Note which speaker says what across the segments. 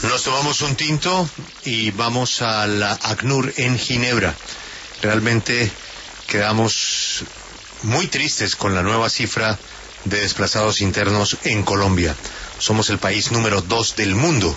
Speaker 1: Nos tomamos un tinto y vamos a la ACNUR en Ginebra. Realmente quedamos muy tristes con la nueva cifra de desplazados internos en Colombia. Somos el país número 2 del mundo.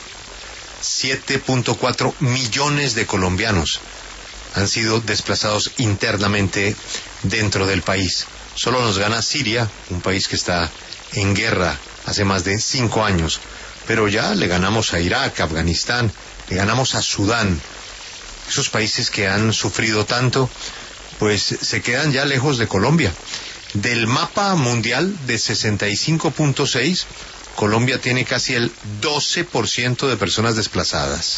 Speaker 1: 7.4 millones de colombianos han sido desplazados internamente dentro del país. Solo nos gana Siria, un país que está en guerra hace más de 5 años. Pero ya le ganamos a Irak, a Afganistán, le ganamos a Sudán. Esos países que han sufrido tanto, pues se quedan ya lejos de Colombia. Del mapa mundial de 65.6, Colombia tiene casi el 12% de personas desplazadas.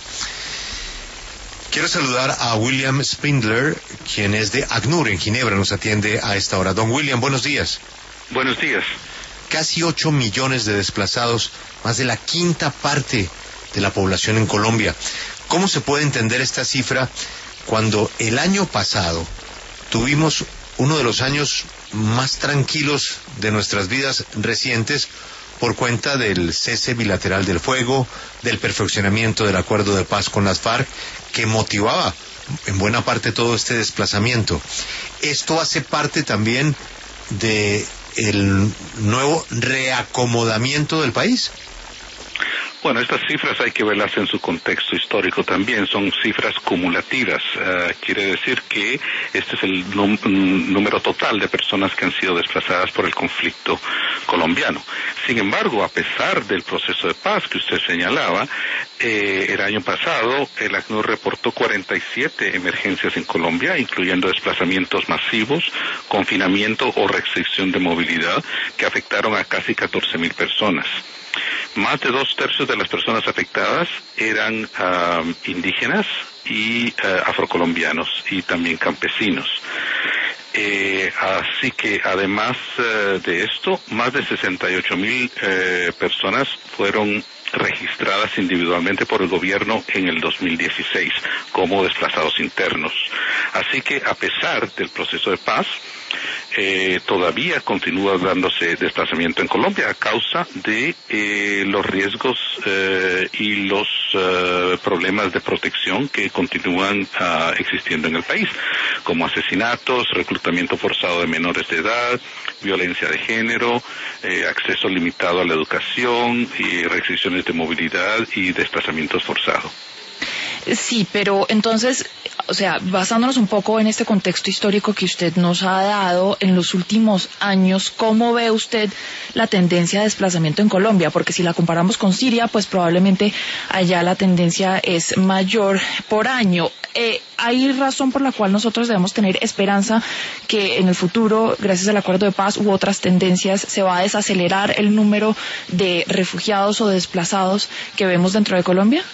Speaker 1: Quiero saludar a William Spindler, quien es de ACNUR en Ginebra, nos atiende a esta hora. Don William, buenos días.
Speaker 2: Buenos días.
Speaker 1: Casi 8 millones de desplazados, más de la quinta parte de la población en Colombia. ¿Cómo se puede entender esta cifra cuando el año pasado tuvimos uno de los años más tranquilos de nuestras vidas recientes por cuenta del cese bilateral del fuego, del perfeccionamiento del acuerdo de paz con las FARC, que motivaba en buena parte todo este desplazamiento? Esto hace parte también de el nuevo reacomodamiento del país.
Speaker 2: Bueno, estas cifras hay que verlas en su contexto histórico también, son cifras cumulativas, quiere decir que este es el número total de personas que han sido desplazadas por el conflicto colombiano. Sin embargo, a pesar del proceso de paz que usted señalaba, el año pasado el ACNUR reportó 47 emergencias en Colombia, incluyendo desplazamientos masivos, confinamiento o restricción de movilidad que afectaron a casi 14,000 personas. Más de 2/3 de las personas afectadas eran indígenas y afrocolombianos y también campesinos. Así que además de esto, más de 68,000 personas fueron registradas individualmente por el gobierno en el 2016 como desplazados internos. Así que a pesar del proceso de paz, todavía continúa dándose desplazamiento en Colombia a causa de los riesgos y los problemas de protección que continúan existiendo en el país, como asesinatos, reclutamiento forzado de menores de edad, violencia de género, acceso limitado a la educación y restricciones de movilidad y desplazamientos forzados.
Speaker 3: Sí, pero entonces, o sea, basándonos un poco en este contexto histórico que usted nos ha dado en los últimos años, ¿cómo ve usted la tendencia de desplazamiento en Colombia? Porque si la comparamos con Siria, pues probablemente allá la tendencia es mayor por año. ¿Hay razón por la cual nosotros debemos tener esperanza que en el futuro, gracias al acuerdo de paz u otras tendencias, se va a desacelerar el número de refugiados o desplazados que vemos dentro de Colombia?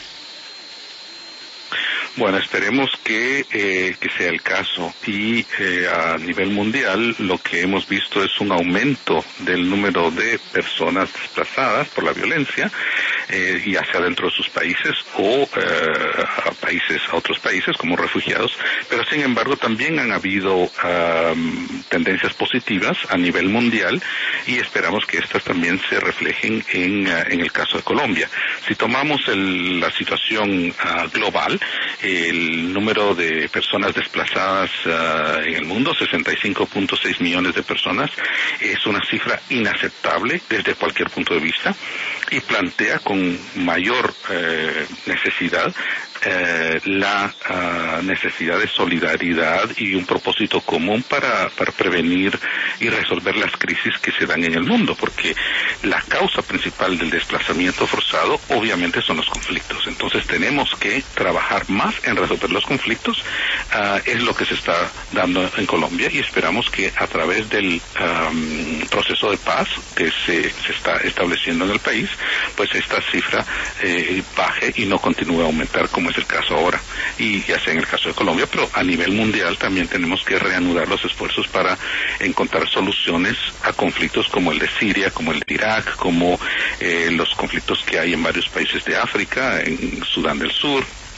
Speaker 2: Bueno, esperemos que sea el caso y a nivel mundial lo que hemos visto es un aumento del número de personas desplazadas por la violencia, ya sea dentro de sus países o a otros países como refugiados, pero sin embargo también han habido tendencias positivas a nivel mundial y esperamos que estas también se reflejen en el caso de Colombia. Si tomamos la situación global, el número de personas desplazadas en el mundo, 65.6 millones de personas, es una cifra inaceptable desde cualquier punto de vista y plantea con mayor necesidad la necesidad de solidaridad y un propósito común para prevenir y resolver las crisis que se dan en el mundo, porque la causa principal del desplazamiento forzado obviamente son los conflictos. Entonces tenemos que trabajar más en resolver los conflictos, es lo que se está dando en Colombia y esperamos que a través del proceso de paz que se está estableciendo en el país, pues esta cifra baje y no continúe a aumentar como es el caso ahora, y ya sea en el caso de Colombia, pero a nivel mundial también tenemos que reanudar los esfuerzos para encontrar soluciones a conflictos como el de Siria, como el de Irak, como los conflictos que hay en varios países de África, en Sudán del Sur,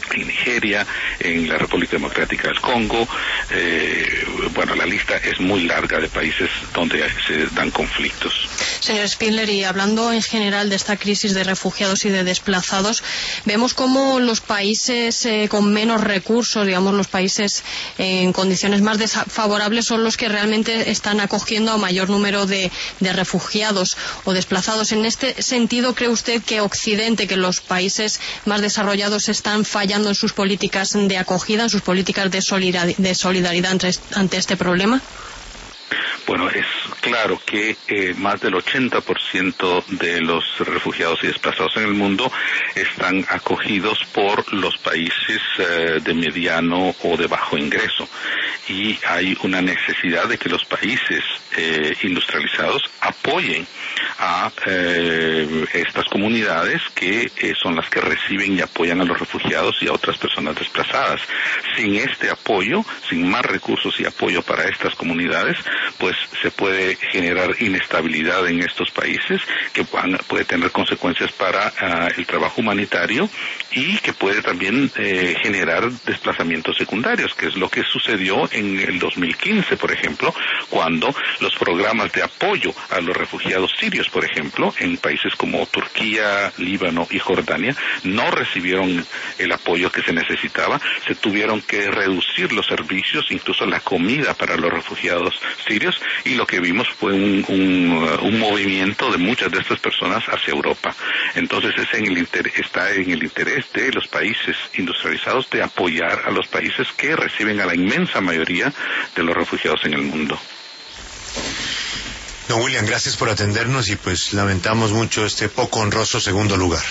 Speaker 2: en Nigeria, en la República Democrática del Congo. Bueno, la lista es muy larga de países donde se dan conflictos.
Speaker 4: Señor Spindler, y hablando en general de esta crisis de refugiados y de desplazados, vemos cómo los países con menos recursos, digamos los países en condiciones más desfavorables, son los que realmente están acogiendo a mayor número de refugiados o desplazados. En este sentido, ¿cree usted que Occidente, que los países más desarrollados están fallando en sus políticas de acogida, en sus políticas de solidaridad ante este problema?
Speaker 2: Bueno, es claro que más del 80% de los refugiados y desplazados en el mundo están acogidos por los países de mediano o de bajo ingreso. Y hay una necesidad de que los países industrializados apoyen a estas comunidades que son las que reciben y apoyan a los refugiados y a otras personas desplazadas. Sin este apoyo, sin más recursos y apoyo para estas comunidades, pues se puede generar inestabilidad en estos países que puede tener consecuencias para el trabajo humanitario y que puede también generar desplazamientos secundarios, que es lo que sucedió en el 2015, por ejemplo, cuando los programas de apoyo a los refugiados sirios, por ejemplo, en países como Turquía, Líbano y Jordania, no recibieron el apoyo que se necesitaba, se tuvieron que reducir los servicios, incluso la comida para los refugiados sirios, y lo que vimos fue un movimiento de muchas de estas personas hacia Europa. Entonces está en el interés de los países industrializados de apoyar a los países que reciben a la inmensa mayoría de los refugiados en el mundo.
Speaker 1: Don William, gracias por atendernos y pues lamentamos mucho este poco honroso segundo lugar.